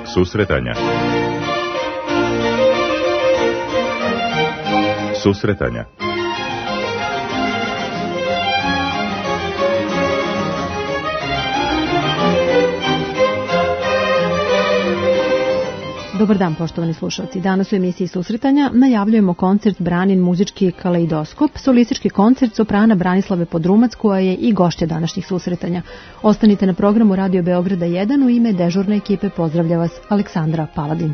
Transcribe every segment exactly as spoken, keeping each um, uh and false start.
Susretanja. Susretanja. Dobar dan, poštovani slušalci. Danas u emisiji Susretanja najavljujemo koncert Branin muzički kaleidoskop, solistički koncert soprana Branislave Podrumac, koja je i gošća današnjih susretanja. Ostanite na programu Radio Beograda jedan, u ime dežurne ekipe pozdravlja vas Aleksandra Paladin.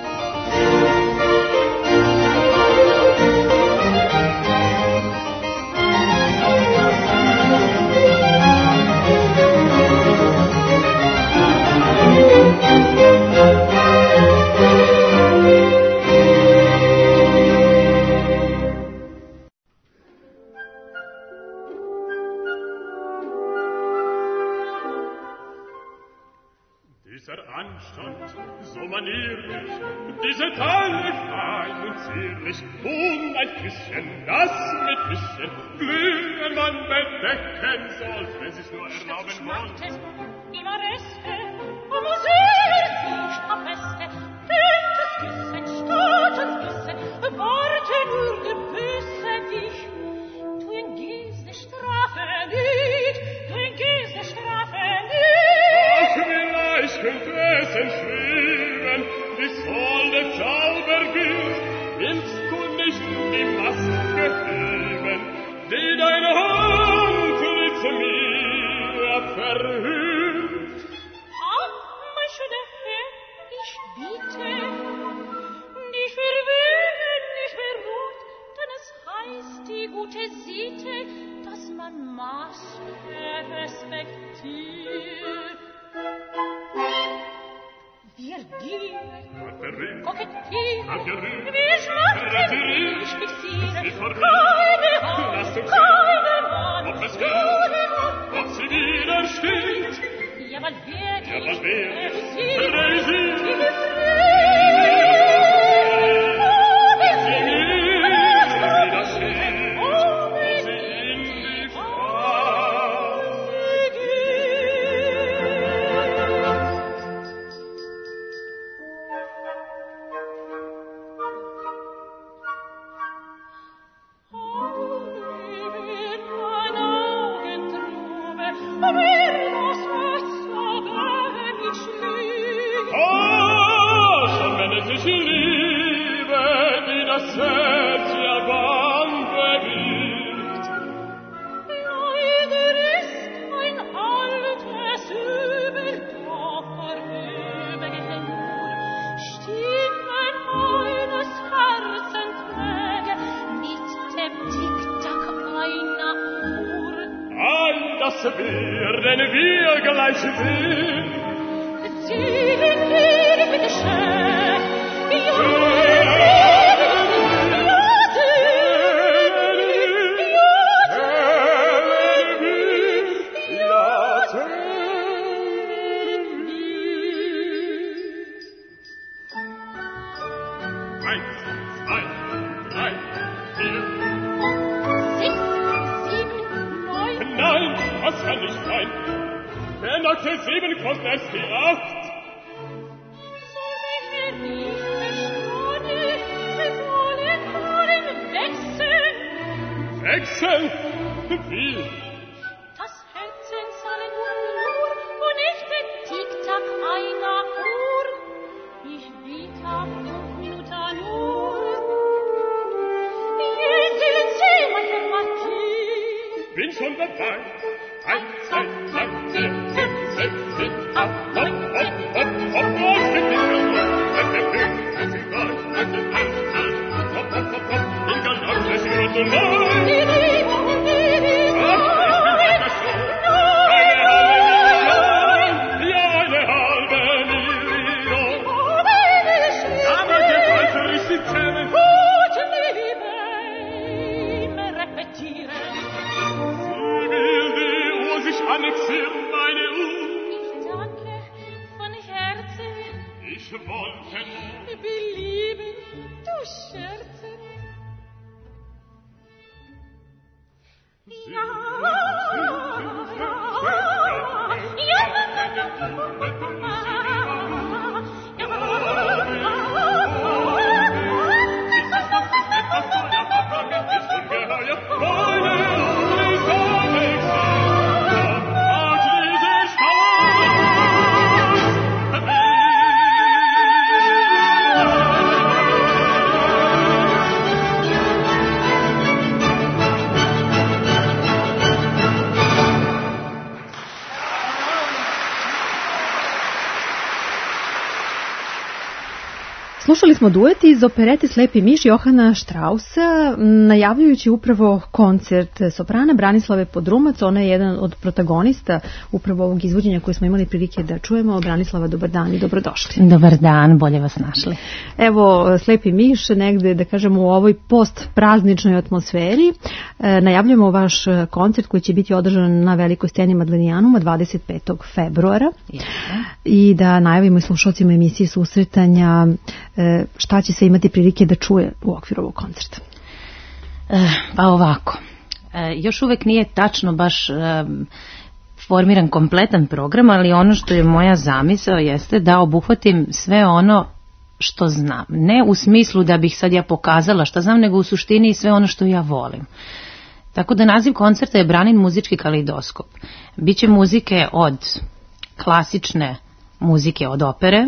Belieben, du Scherzen. Ja, Slušali smo duet iz operete Slepi miš Johana Straussa, najavljujući upravo koncert soprana Branislave Podrumac. Ona je jedan od protagonista upravo ovog izvođenja koje smo imali prilike da čujemo. Branislava, dobar dan i dobrodošli. Dobar dan, bolje vas našli. Evo, Slepi miš, negde, da kažemo, u ovoj post-prazničnoj atmosferi. E, najavljujemo vaš koncert koji će biti održan na velikoj sceni Madlenijanuma dvadeset petog februara. Jeste. I da najavimo i slušalcima emisije susretanja šta će se imati prilike da čuje u okviru ovog koncerta. E, pa ovako, e, još uvek nije tačno baš e, formiran kompletan program, ali ono što je moja zamisao jeste da obuhvatim sve ono što znam. Ne u smislu da bih sad ja pokazala šta znam, nego u suštini sve ono što ja volim. Tako da naziv koncerta je Branin muzički kaleidoskop. Biće muzike od klasične muzike, od opere,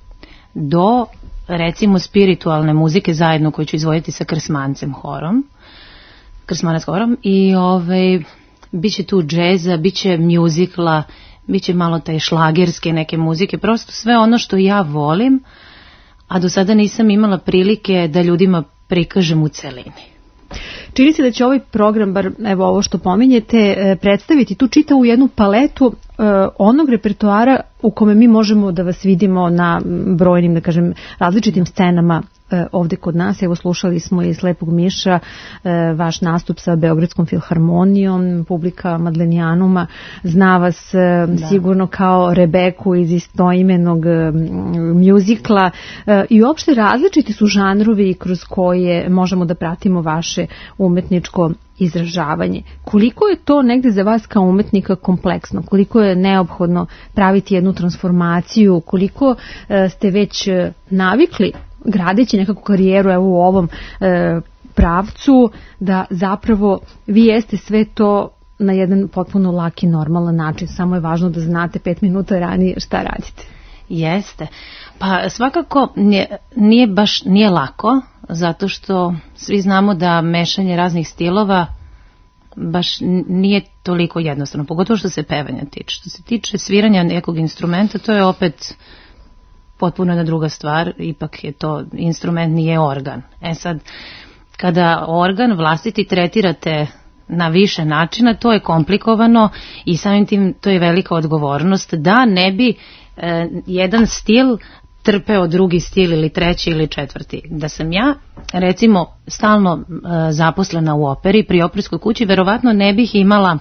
do recimo spiritualne muzike zajedno koju ću izvoditi sa Krsmancem horom, Krsmanac horom i ovaj, bit će tu džeza, bit će mjuzikla, bit će malo taj šlagerske neke muzike, prosto sve ono što ja volim, a do sada nisam imala prilike da ljudima prikažem u celini. Čini se da će ovaj program, bar evo ovo što pominjete, predstaviti tu čitavu jednu paletu onog repertoara u kome mi možemo da vas vidimo na brojnim, da kažem, različitim scenama ovde kod nas. Evo, slušali smo iz Slepog miša vaš nastup sa Beogradskom filharmonijom, publika Madlenijanuma zna vas da. Sigurno kao Rebeku iz istoimenog mjuzikla i uopšte različiti su žanrovi kroz koje možemo da pratimo vaše umetničko izražavanje. Koliko je to negde za vas kao umetnika kompleksno? Koliko je neophodno praviti jednu transformaciju? Koliko ste već navikli gradeći nekakvu karijeru evo u ovom e, pravcu, da zapravo vi jeste sve to na jedan potpuno laki, normalan način, samo je važno da znate pet minuta ranije šta radite. Jeste. Pa svakako nije, nije baš nije lako, zato što svi znamo da mešanje raznih stilova baš nije toliko jednostavno, pogotovo što se pevanja tiče. Što se tiče sviranja nekog instrumenta, to je opet potpuno jedna druga stvar, ipak je to instrument, nije organ. E sad, kada organ vlastiti tretirate na više načina, to je komplikovano i samim tim to je velika odgovornost da ne bi e, jedan stil trpeo drugi stil ili treći ili četvrti. Da sam ja, recimo, stalno e, zaposlena u operi, pri operskoj kući, verovatno ne bih imala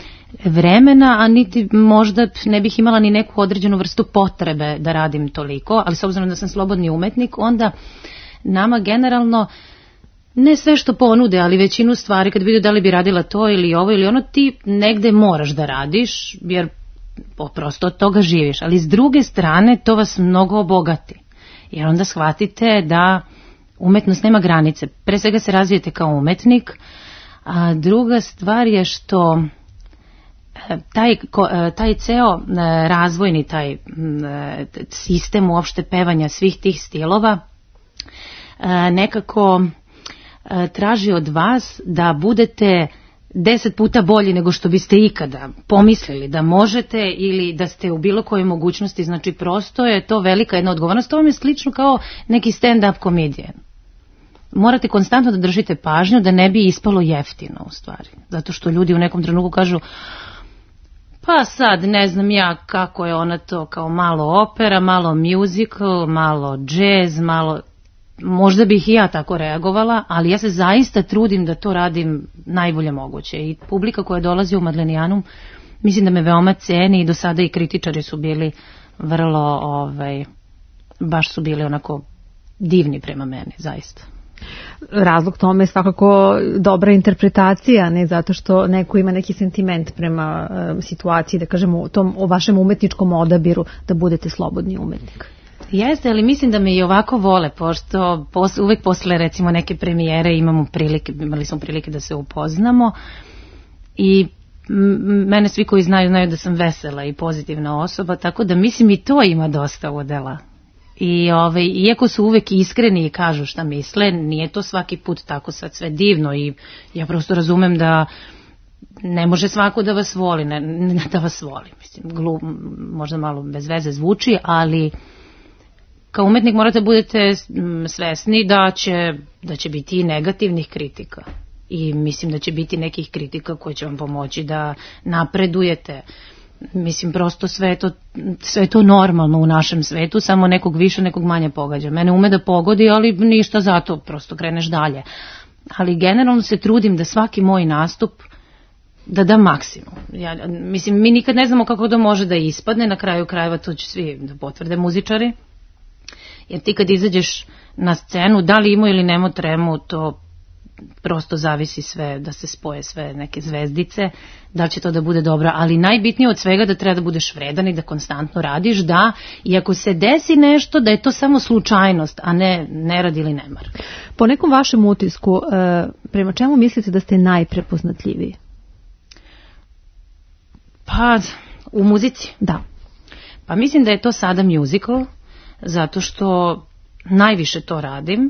vremena, a niti možda ne bih imala ni neku određenu vrstu potrebe da radim toliko, ali s obzirom da sam slobodni umetnik, onda nama generalno ne sve što ponude, ali većinu stvari kad vidio da li bi radila to ili ovo ili ono, ti negde moraš da radiš, jer prosto od toga živiš, ali s druge strane to vas mnogo obogati, jer onda shvatite da umetnost nema granice, pre svega se razvijete kao umetnik, a druga stvar je što Taj, taj ceo razvojni taj sistem uopšte pevanja svih tih stilova nekako traži od vas da budete deset puta bolji nego što biste ikada pomislili da možete ili da ste u bilo kojoj mogućnosti, znači prosto je to velika jedna odgovornost. To vam je slično kao neki stand-up komedijan. Morate konstantno da držite pažnju da ne bi ispalo jeftino u stvari, zato što ljudi u nekom trenutku kažu pa sad ne znam ja kako je ona to, kao malo opera, malo musical, malo jazz, malo, možda bih i ja tako reagovala, ali ja se zaista trudim da to radim najbolje moguće i publika koja dolazi u Madlenijanum mislim da me veoma ceni i do sada i kritičari su bili vrlo, ovaj, baš su bili onako divni prema meni, zaista. Razlog tome je svakako dobra interpretacija, ne zato što neko ima neki sentiment prema uh, situaciji, da kažemo o tom, o vašem umetničkom odabiru da budete slobodni umetnik. Jeste, ali mislim da me i ovako vole, pošto pos, uvek posle recimo neke premijere imamo prilike, imali smo prilike da se upoznamo i mene svi koji znaju, znaju da sam vesela i pozitivna osoba, tako da mislim i to ima dosta udela. I ovaj, iako su uvek iskreni i kažu šta misle, nije to svaki put tako sad sve divno i ja prosto razumem da ne može svako da vas voli, ne, ne da vas voli, mislim, glup, možda malo bez veze zvuči, ali kao umetnik morate budete svesni da će, da će biti i negativnih kritika. I mislim da će biti nekih kritika koje će vam pomoći da napredujete. Mislim, prosto sve je to, sve je to normalno u našem svetu, samo nekog više, nekog manje pogađa. Mene ume da pogodi, ali ništa zato, prosto kreneš dalje. Ali generalno se trudim da svaki moj nastup da da maksimum. Ja, mislim, mi nikad ne znamo kako to može da ispadne, na kraju krajeva to će svi da potvrde muzičari. Jer ti kad izađeš na scenu, da li imao ili nemo tremu, to prosto zavisi sve, da se spoje sve neke zvezdice, da li će to da bude dobro, ali najbitnije od svega da treba da budeš vredan i da konstantno radiš, da, i ako se desi nešto, da je to samo slučajnost, a ne nerad ili nemar. Po nekom vašem utisku, prema čemu mislite da ste najprepoznatljiviji? Pa, u muzici? Da. Pa mislim da je to sada musical, zato što najviše to radim.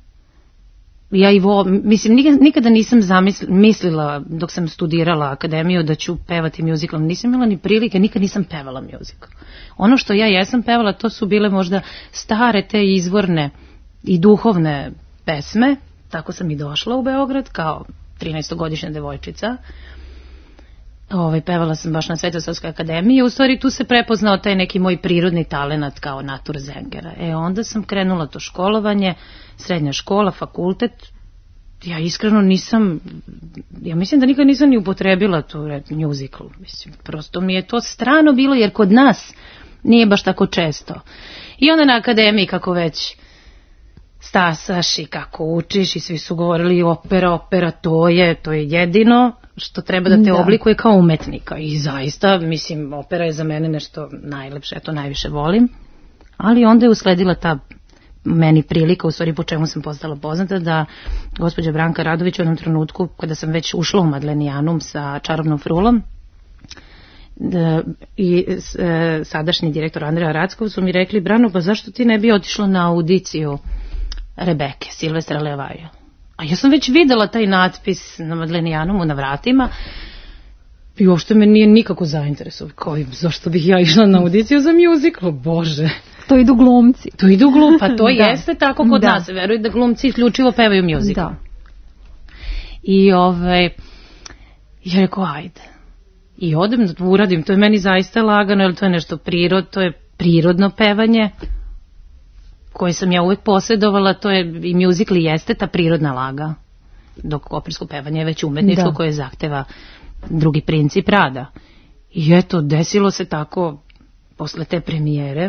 Ja i vo, mislim, nikada nisam zamislila dok sam studirala akademiju da ću pevati musical, nisam imala ni prilike, nikad nisam pevala musical. Ono što ja jesam pevala, to su bile možda stare te izvorne i duhovne pesme, tako sam i došla u Beograd kao trinaestogodišnja devojčica. Ovaj, pevala sam baš na Svetosavskoj akademiji, u stvari tu se prepoznao taj neki moj prirodni talenat kao naturzengera. E onda sam krenula to školovanje, srednja škola, fakultet, ja iskreno nisam, ja mislim da nikad nisam ni upotrebila tu musical, mislim, prosto mi je to strano bilo jer kod nas nije baš tako često. I onda na akademiji kako već stasaš i kako učiš i svi su govorili opera, opera, to je, to je jedino što treba da te da. oblikuje kao umetnika i zaista, mislim, opera je za mene nešto najlepše, ja to najviše volim, ali onda je usledila ta meni prilika, u stvari po čemu sam postala poznata, da gospođa Branka Radović u jednom trenutku, kada sam već ušla u Madlenijanum sa Čarobnom frulom, da, i e, sadašnji direktor Andreja Rackov su mi rekli, Brano, pa zašto ti ne bi otišla na audiciju Rebeke, Silvestra Levaja? A ja sam već videla taj natpis na Madlenijanumu na vratima i uopšte me nije nikako zainteresovao. Kao, zašto bih ja išla na audiciju za musical? Bože. To idu glumci. To idu glumci, pa to jeste tako kod da. nas. Veruj da glumci isključivo pevaju musical. Da. I ovaj, ja rekao, ajde. I odem da uradim, to je meni zaista lagano, jer to je nešto prirod, to je prirodno pevanje koje sam ja uvek posjedovala, to je i musical jeste ta prirodna laga, dok opersko pevanje je već umetničko da. koje zahteva drugi princip rada. I eto, desilo se tako posle te premijere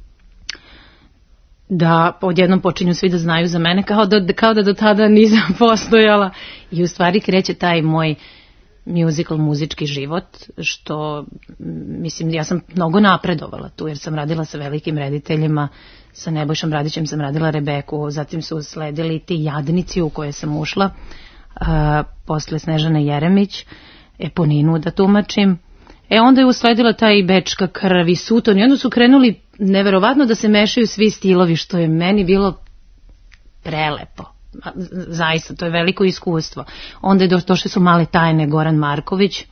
da odjednom počinju svi da znaju za mene kao da, kao da do tada nisam postojala i u stvari kreće taj moj musical, muzički život, što, mislim, ja sam mnogo napredovala tu, jer sam radila sa velikim rediteljima, sa Nebojšom Radićem sam radila Rebeku, zatim su sledili ti Jadnici u koje sam ušla, a, posle Snežane Jeremić, Eponinu da tumačim. E onda je usledila taj Bečka krv i Suton i onda su krenuli neverovatno da se mešaju svi stilovi, što je meni bilo prelepo. Zaista, to je veliko iskustvo. Onda je došle su Male tajne, Goran Marković,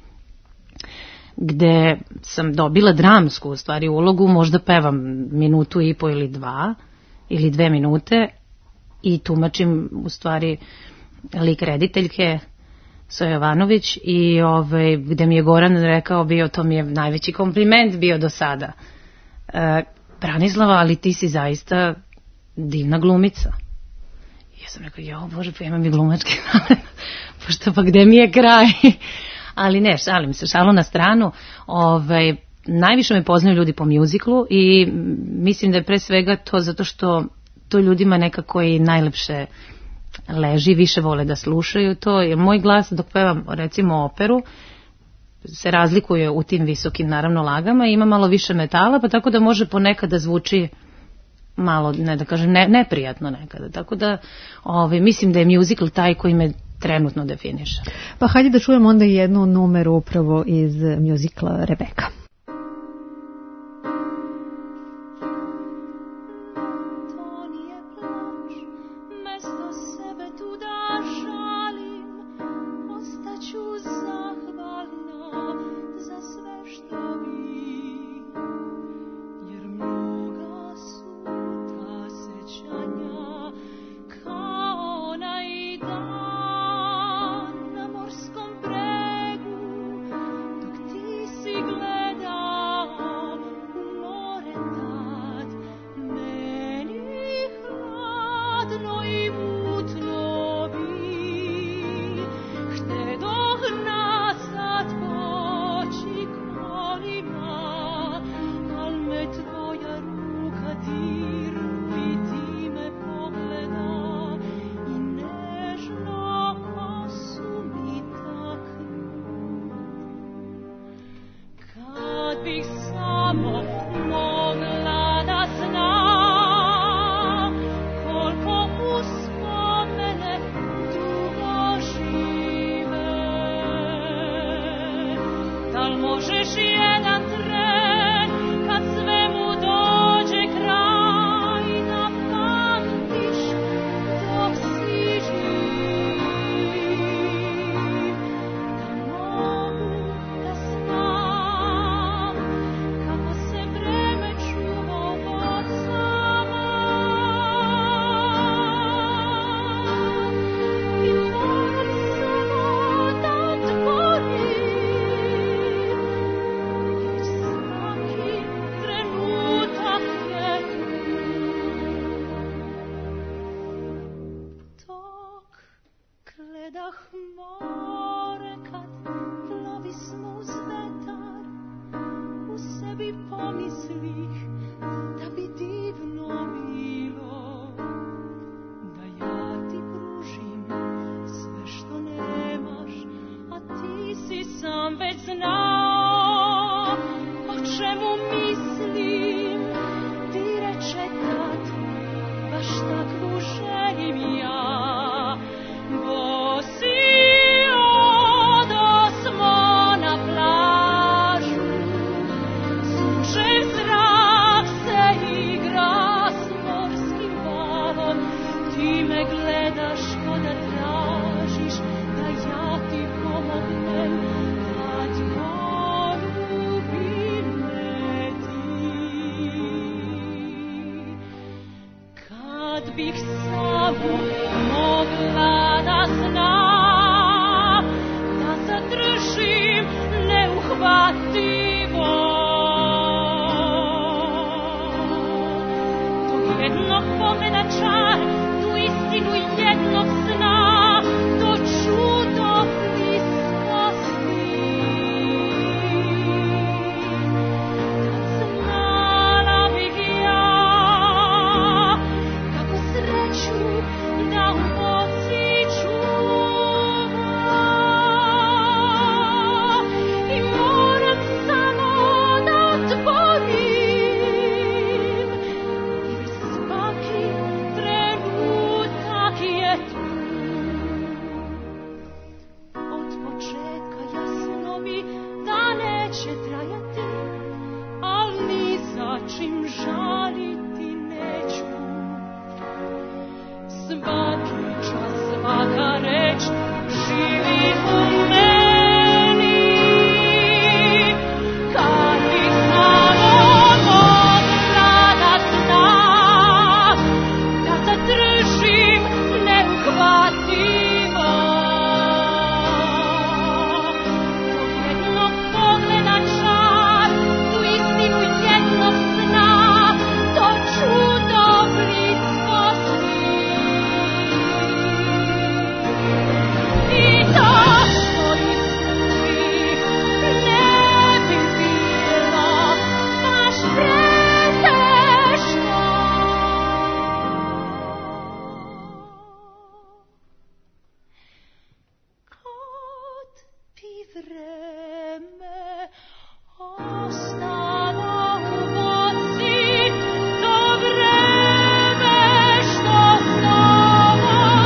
gde sam dobila dramsku u stvari ulogu, možda pevam minutu i po ili dva, ili dve minute i tumačim u stvari lik rediteljke Soja Jovanović i ovaj, gde mi je Goran rekao bio, to mi je najveći kompliment bio do sada. E, Branislava, ali ti si zaista divna glumica. Ja sam rekao, jo Bože, pa imam i glumačke talent, pošto pa gde mi je kraj? Ali ne, šalim se, šalu na stranu. Ovaj, najviše me poznaju ljudi po mjuziklu i mislim da je pre svega to zato što to ljudima nekako i najlepše leži, više vole da slušaju to. Jer moj glas dok pevam recimo operu se razlikuje u tim visokim naravno lagama i ima malo više metala, pa tako da može ponekad da zvuči malo, ne da kažem, ne, neprijatno nekada. Tako da ovaj, mislim da je musical taj koji me trenutno definiše. Pa hajde da čujemo onda jednu numeru upravo iz musicala Rebeka. Jer mnoga su čemu mislim, ti reče tad, baš takvu želim ja. Bosi odosmo na plažu, sunčev zrak se igra s morskim valom, ti me gledaš ko da tražiš da ja ti pomognem, kad poljubi me ti. Kad bih samo mogla da znam, da zadržim neuhvativo tog jednog pogleda čar, tu istinu jednog sna, to čudo bliskosti. Kad znala bih ja kako sreću da u noći čuva, i moram samo da otvorim, jer svaki trenutak je tu. Od početka jasno mi da neće trajati, al ni za čim žaliti neću. Svaki čas, svaka reč živi u meni. Kad bih samo mogla da znam, da zadržim neuhvativo tog jednog pogleda čar, tu istinu jednog sna, to čudo bliskosti. I to što izgubih ne bi bilo baš preteško. Kad bi vreme ostalo u boci, to vreme što samo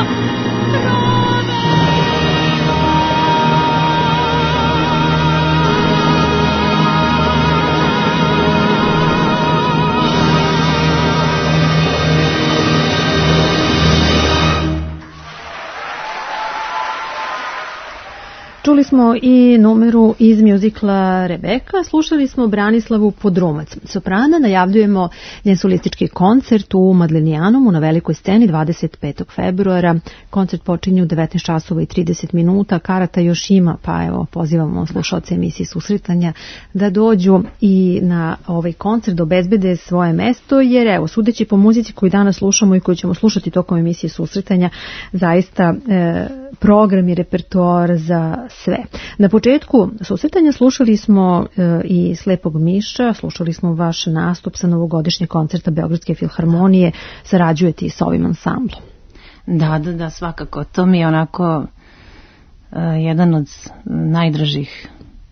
Čuli smo i numeru iz mjuzikla Rebeka, slušali smo Branislavu Podrumac. Soprana najavljujemo njen solistički koncert u Madlenijanomu na velikoj sceni dvadeset petog februara. Koncert počinje u devetnaest časova i trideset minuta, karata još ima, pa evo pozivamo slušaoce emisije Susretanja da dođu i na ovaj koncert, da obezbede svoje mesto, jer evo, sudeći po muzici koju danas slušamo i koju ćemo slušati tokom emisije Susretanja, zaista e, program i repertoar za sve. Na početku susretanja slušali smo e, i Slepog miša, slušali smo vaš nastup sa novogodišnjeg koncerta Beogradske filharmonije, sarađujete i sa ovim ansamblom. Da, da, da, svakako. To mi je onako uh, jedan od najdražih.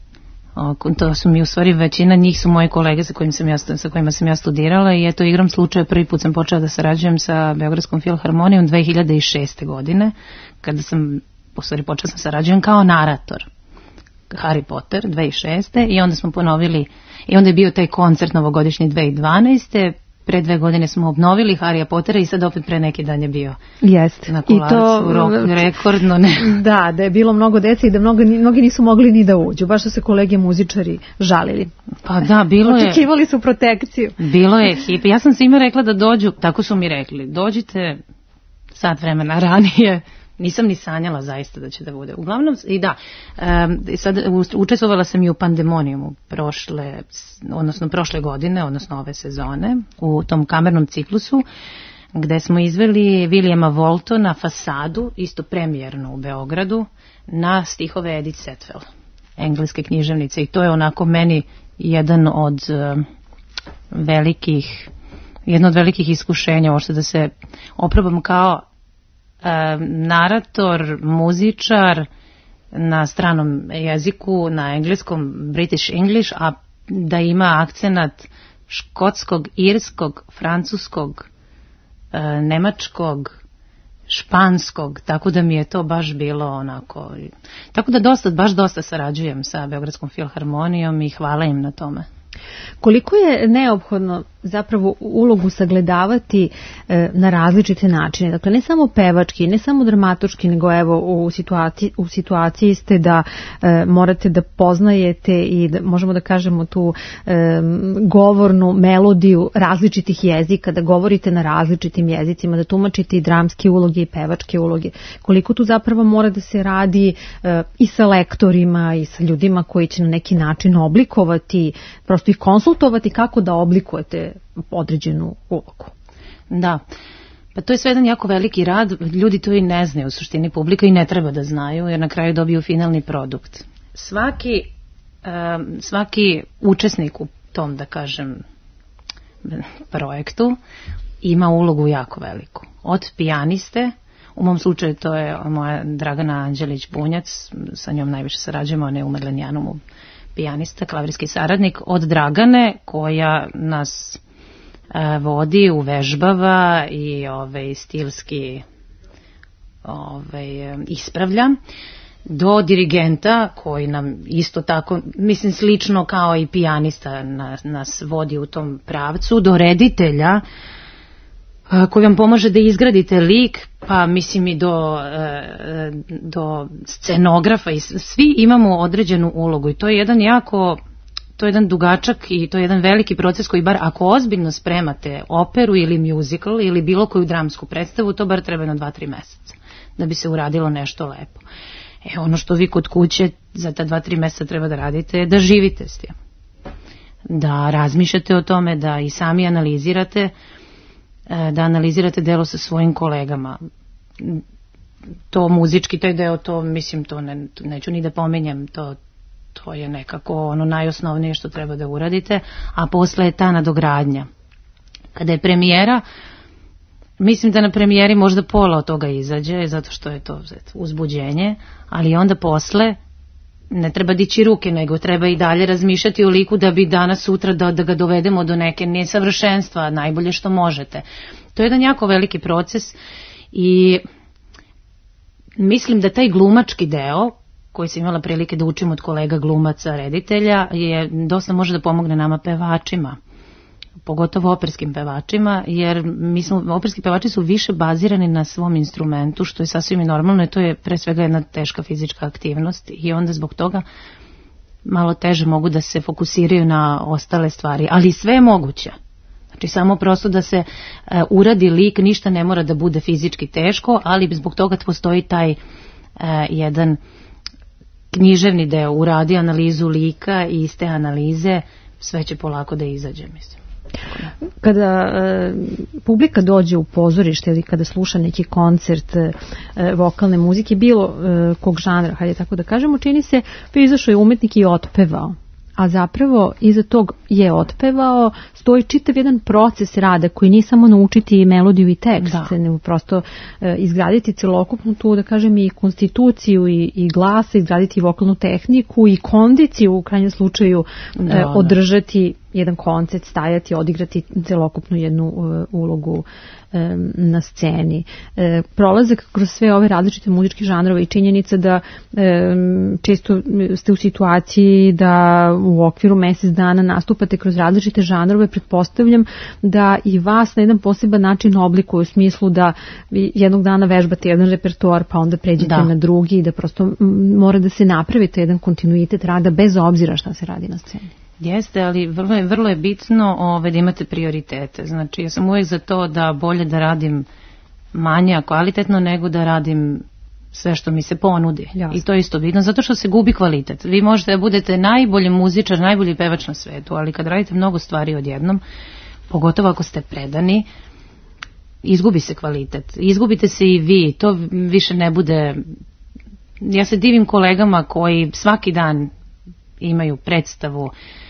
O, to su mi u stvari većina njih su moji kolege sa kojima sam ja, sa kojima sam ja studirala i eto igram slučaja prvi put sam počela da sarađujem sa Beogradskom filharmonijom dve hiljade šeste. godine, kada sam u stvari počela sam sarađujem kao narator Harry Potter dve hiljade šeste. i onda smo ponovili i onda je bio taj koncert novogodišnji dve hiljade dvanaeste. Pre dve godine smo obnovili Harrya Pottera i sad opet pre neki dan je bio. Jeste. Na Kolarcu, rok, rekordno. Ne. Da, da je bilo mnogo dece i da mnogo, mnogi nisu mogli ni da uđu. Baš su se kolege muzičari žalili. Pa da, bilo je. Očekivali su protekciju. Bilo je hip. Ja sam svima rekla da dođu, tako su mi rekli, dođite sat vremena ranije. Nisam ni sanjala zaista da će da bude. Uglavnom, i da, um, sad učestvovala sam i u Pandemonijumu prošle, odnosno prošle godine, odnosno ove sezone, u tom kamernom ciklusu, gde smo izveli Williama Waltona Fasadu, isto premijerno u Beogradu, na stihove Edith Setwell, engleske književnice. I to je onako meni jedan od uh, velikih, jedno od velikih iskušenja, ošto da se oprobam kao Uh, narator, muzičar na stranom jeziku, na engleskom, British English, a da ima akcenat škotskog, irskog, francuskog, e, nemačkog, španskog, tako da mi je to baš bilo onako, tako da dosta, baš dosta sarađujem sa Beogradskom filharmonijom i hvala im na tome. Koliko je neophodno zapravo ulogu sagledavati e, na različite načine, dakle ne samo pevački, ne samo dramaturški, nego evo u situaciji, u situaciji ste da e, morate da poznajete i da, možemo da kažemo tu e, govornu melodiju različitih jezika, da govorite na različitim jezicima, da tumačite i dramske uloge i pevačke uloge. Koliko tu zapravo mora da se radi e, i sa lektorima i sa ljudima koji će na neki način oblikovati, prosto ih konsultovati kako da oblikujete određenu ulogu. Da, pa to je sve jedan jako veliki rad, ljudi to i ne znaju u suštini, publika i ne treba da znaju jer na kraju dobiju finalni produkt. Svaki, um, svaki učesnik u tom, da kažem, projektu ima ulogu jako veliku. Od pijaniste, u mom slučaju to je moja Dragana Anđelić-Bunjac, sa njom najviše sarađujemo, ona je u Medlenjanumu pijanista, klavirski saradnik, od Dragane koja nas e, vodi, uvežbava i ovaj, stilski ovaj, ispravlja, do dirigenta koji nam isto tako, mislim slično kao i pijanista nas, nas vodi u tom pravcu, do reditelja koji vam pomaže da izgradite lik, pa mislim i do, do scenografa i svi imamo određenu ulogu i to je jedan jako, to je jedan dugačak i to je jedan veliki proces koji bar ako ozbiljno spremate operu ili musical ili bilo koju dramsku predstavu, to bar treba na dva, tri meseca da bi se uradilo nešto lepo. E ono što vi kod kuće za ta dva, tri meseca treba da radite je da živite s tim, da razmišljate o tome, da i sami analizirate, da analizirate delo sa svojim kolegama. To muzički, taj deo, to mislim, to ne, neću ni da pominjem, to, to je nekako ono najosnovnije što treba da uradite, a posle je ta nadogradnja. Kada je premijera, mislim da na premijeri možda pola od toga izađe, zato što je to uzbuđenje, ali onda posle ne treba dići ruke, nego treba i dalje razmišljati o liku da bi danas sutra da, da ga dovedemo do neke nesavršenstva, najbolje što možete. To je jedan jako veliki proces i mislim da taj glumački deo, koji sam imala prilike da učim od kolega glumaca, reditelja, je dosta može da pomogne nama pevačima, pogotovo operskim pevačima, jer mi smo, operski pevači su više bazirani na svom instrumentu, što je sasvim i normalno i to je pre svega jedna teška fizička aktivnost i onda zbog toga malo teže mogu da se fokusiraju na ostale stvari, ali sve je moguće. Znači samo prosto da se uh, uradi lik, ništa ne mora da bude fizički teško, ali zbog toga postoji taj uh, jedan književni deo, uradi analizu lika i iz te analize sve će polako da izađe, mislim. Kada e, publika dođe u pozorište ili kada sluša neki koncert e, vokalne muzike, bilo e, kog žanra, hajde tako da kažemo, čini se pa izašao je umetnik i otpevao. A zapravo iza tog je otpevao stoji čitav jedan proces rada koji nije samo naučiti melodiju i tekst, da. nego prosto e, izgraditi celokupnu tu, da kažem, i konstituciju i, i glasa, izgraditi vokalnu tehniku i kondiciju u krajnjem slučaju e, da, održati jedan koncert, stajati, odigrati celokupnu jednu uh, ulogu um, na sceni. E, prolazak kroz sve ove različite muzičke žanrove i činjenica da um, često ste u situaciji da u okviru mjesec dana nastupate kroz različite žanrove, pretpostavljam da i vas na jedan poseban način oblikuju u smislu da jednog dana vežbate jedan repertoar pa onda pređete da. na drugi i da prosto mora da se napravite jedan kontinuitet rada bez obzira šta se radi na sceni. Jeste, ali vrlo je, vrlo je bitno ove, da imate prioritete. Znači, ja sam uvijek za to da bolje da radim manje, a kvalitetno, nego da radim sve što mi se ponudi. Jasne. I to je isto bitno, zato što se gubi kvalitet. Vi možete da budete najbolji muzičar, najbolji pevač na svetu, ali kad radite mnogo stvari odjednom, pogotovo ako ste predani, izgubi se kvalitet. Izgubite se i vi, to više ne bude... Ja se divim kolegama koji svaki dan imaju predstavu,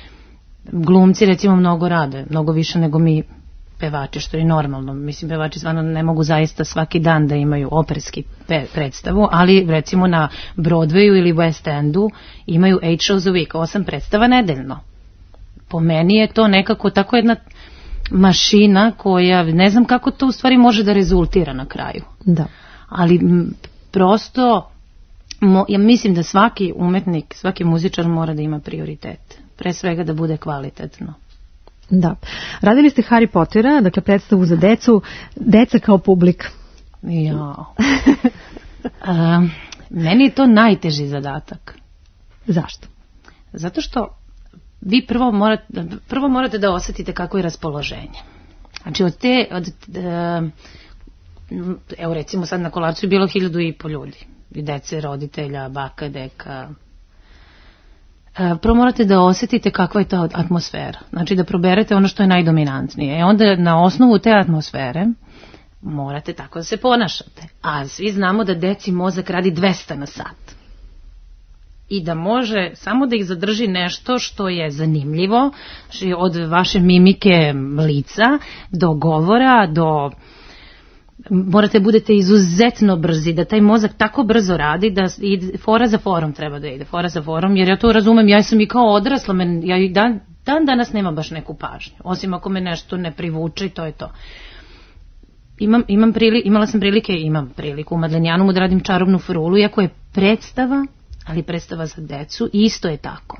glumci recimo mnogo rade, mnogo više nego mi pevači, što je normalno. Mislim, pevači stvarno ne mogu zaista svaki dan da imaju operski pe- predstavu, ali recimo na Broadwayu ili West Endu imaju eight shows a week, osam predstava nedeljno. po meni je to nekako tako jedna mašina koja, ne znam kako to u stvari može da rezultira na kraju. Da. Ali m, prosto, mo, ja mislim da svaki umetnik, svaki muzičar mora da ima prioritet. Pre svega da bude kvalitetno. Da. Radili ste Harry Pottera, dakle predstavu za decu, deca kao publika. Jao. A, meni je to najteži zadatak. Zašto? Zato što vi prvo morate, prvo morate da osetite kako je raspoloženje. Znači od te, od, e, evo recimo sad na Kolarcu je bilo hiljadu i po ljudi. I dece, roditelja, baka, deka. E, prvo morate da osetite kakva je ta atmosfera. Znači da proberete ono što je najdominantnije. E onda na osnovu te atmosfere morate tako da se ponašate. A svi znamo da deci mozak radi dvesta na sat. I da može samo da ih zadrži nešto što je zanimljivo, znači od vaše mimike lica do govora, do morate budete izuzetno brzi, da taj mozak tako brzo radi da ide, fora za forom treba da ide, fora za forom, jer ja to razumem, ja sam i kao odrasla, men, ja i dan, dan danas nema baš neku pažnju, osim ako me nešto ne privuče i to je to. Imam, imam prili, imala sam prilike, imam priliku u Madlenjanumu da radim čarobnu frulu, iako je predstava, ali predstava za decu, i isto je tako.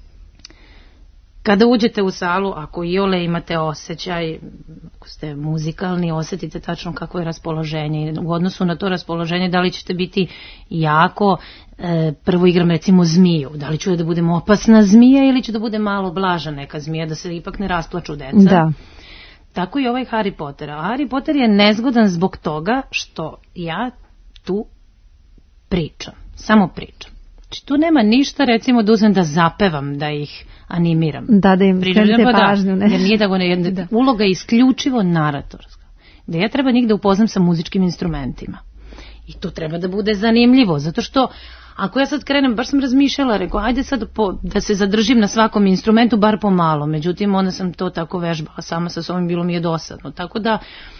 Kada uđete u salu, ako iole imate osjećaj, ako ste muzikalni, osjetite tačno kako je raspoloženje. U odnosu na to raspoloženje, da li ćete biti jako, e, prvo igram recimo zmiju, da li ću da budem opasna zmija ili ću da bude malo blaža neka zmija, da se ipak ne rasplaču deca. Da. Tako i ovaj Harry Potter. A Harry Potter je nezgodan zbog toga što ja tu pričam, samo pričam. Znači tu nema ništa recimo da uzmem da zapevam, da ih animiram. Da, da im skrenete pažnju. Ne? Jer nije da go ne, da. Uloga je isključivo naratorska. Da ja treba njih da upoznam sa muzičkim instrumentima. I to treba da bude zanimljivo, zato što ako ja sad krenem, baš sam razmišljala, rekao, ajde sad po, da se zadržim na svakom instrumentu, bar pomalo. Međutim, onda sam to tako vežbala sama sa sobom, bilo mi je dosadno. Tako da,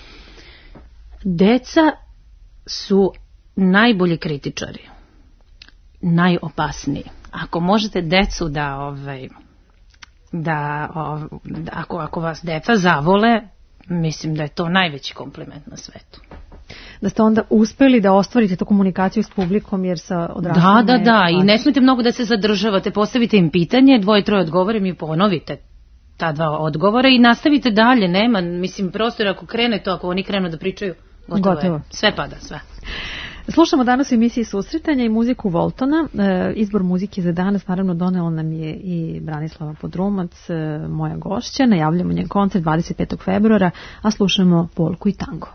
deca su najbolji kritičari. Najopasniji. Ako možete decu da, ovaj, da, ov, da ako, ako vas deca zavole, mislim da je to najveći kompliment na svetu. Da ste onda uspeli da ostvarite tu komunikaciju s publikom, jer sa odraslima... Da, da, da, i ne smijete mnogo da se zadržavate, postavite im pitanje, dvoje, troje odgovore, mi ponovite ta dva odgovora i nastavite dalje, nema, mislim, prostor ako krene to, ako oni krenu da pričaju, gotovo, gotovo. Je. Sve pada, sve. Slušamo danas u emisiji Susretanja i muziku Voltona. E, izbor muzike za danas naravno doneo nam je i Branislava Podrumac, e, moja gošća. Najavljamo njen koncert dvadeset petog februara, a slušamo polku i tango.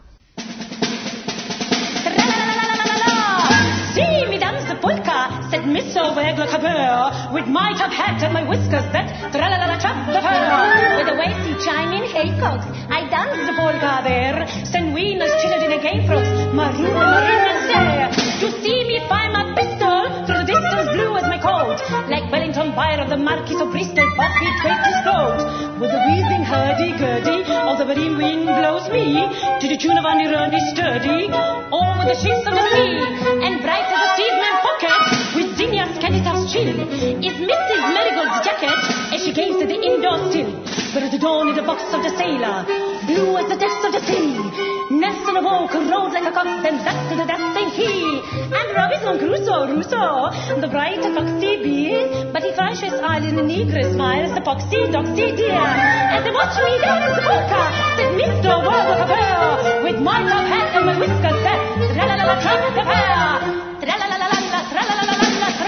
Said Miss O'Regla Cabur, with my top hat and my whiskers that tra-la-la-la-trap the fur. With the waist chiming, hey folks, I dance the polka there. Send wieners chilled in a gay frocks, maroon and maroon and stare. To see me fire my pistol through the distance blue as my coat. Like Wellington Byre of the Marquis of Bristol, but he twaked his throat. With a wheezing hurdy-gurdy, all the marine wind blows me to the tune of Annie Rooney sturdy, over the ships of the sea, and bright as a steersman pocket. With Zinnia's Candida's chill is Missus Marigold's jacket as she gazed at the indoor still. But at the dawn in the box of the sailor, blue as the depths of the sea, Nelson awoke, rode like a cock, then that to the death ain't he. And Robinson Crusoe, Rousseau, the bright and foxy bee, but he flashed his eyes in a negress smiles, the foxy doxy dear. As they watch me dance the polka, said Mister Wabba with my top hat and my whiskers set, tra-la-la-la-trap the pair, tra-la-la-la-la, tra-la-la-la-la.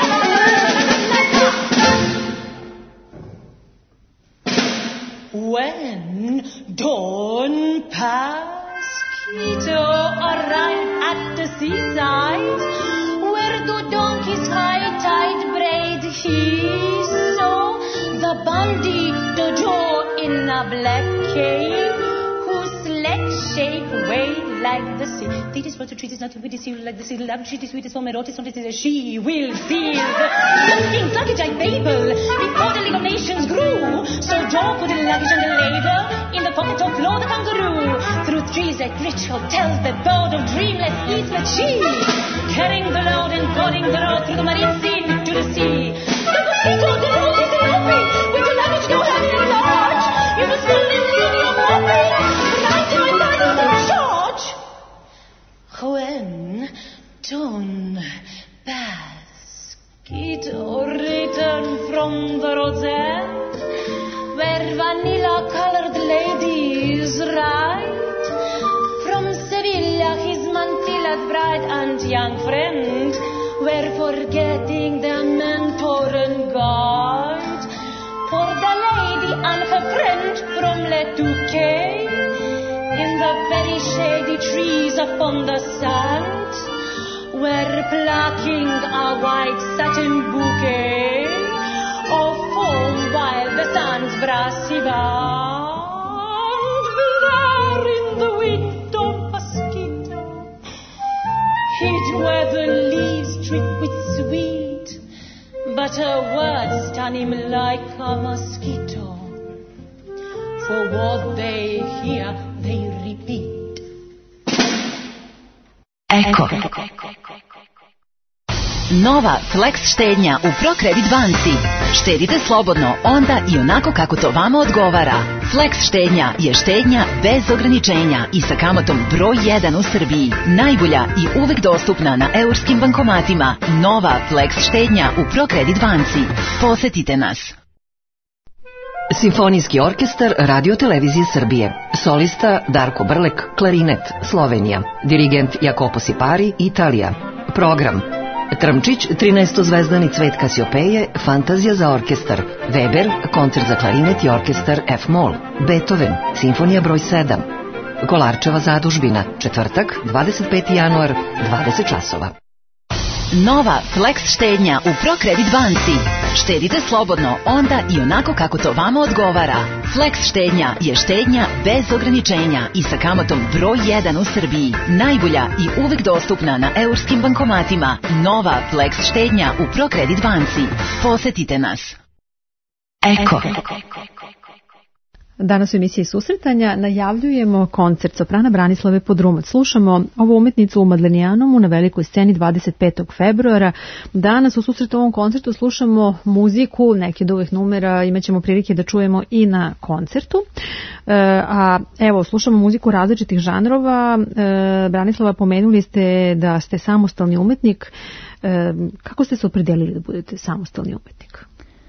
When Don Pasquito arrived at the seaside, where the donkey's high-tide braid he saw the bandito Joe in a black cape, whose legs shake way like the sea. It is for the treat is not with the sea like the sea. Love she is sweet as for my rotis, not as she will feel something luggage like Babel before the League of Nations grew. So Joe put the luggage on the ladder in the pocket of Flo the kangaroo. Through trees like rich hotels, the boat of dreamless ease met she, carrying the load and boarding the road through the marine scene to the sea. The mosquito, the road is open with the luggage no hand in love. vanilla-colored ladies ride from Sevilla, his mantilla'd bride and young friend were forgetting their mentor and guide. For the lady and her friend from Le Touquet, in the very shady trees upon the sand, were plucking a white satin bouquet of foam while the sun's brassy band there in the window mosquito hid where the leaves drip with sweet, but her words stung him like a mosquito. For what they hear, they repeat. Eko. Nova Flex štednja u ProCredit banci. Štedite slobodno onda i onako kako to vama odgovara. Flex štednja je štednja bez ograničenja i sa kamatom broj jedan u Srbiji. Najbolja i uvek dostupna na eurskim bankomatima. Nova Flex štednja u ProCredit banci. Posetite nas. Simfonijski orkestar Radio Televizije Srbije. Solista Darko Brlek, klarinet, Slovenija. Dirigent Jacopo Sipari, Italija. Program: Trmčić, trinaestozvezdani cvet Kasiopeje, Fantazija za orkestar. Weber, koncert za klarinet i orkestar F-moll. Beethoven, simfonija broj sedam. Kolarčeva zadužbina, četvrtak, dvadeset peti januar, dvadeset časova. Nova Flex štednja u ProCredit banci. Štedite slobodno onda i onako kako to vama odgovara. Flex štednja je štednja bez ograničenja i sa kamatom broj jedan u Srbiji. Najbolja i uvek dostupna na eurskim bankomatima. Nova Flex štednja u ProCredit banci. Posetite nas. Eko. Danas u emisiji Susretanja najavljujemo koncert soprana Branislave Podrumac. Slušamo ovu umetnicu u Madlenijanomu na velikoj sceni dvadeset petog februara. Danas u susretu ovom koncertu slušamo muziku, neke od ovih numera imaćemo prilike da čujemo i na koncertu. E, a evo, slušamo muziku različitih žanrova. E, Branislava, pomenuli ste da ste samostalni umetnik. E, kako ste se opredelili da budete samostalni umetnik?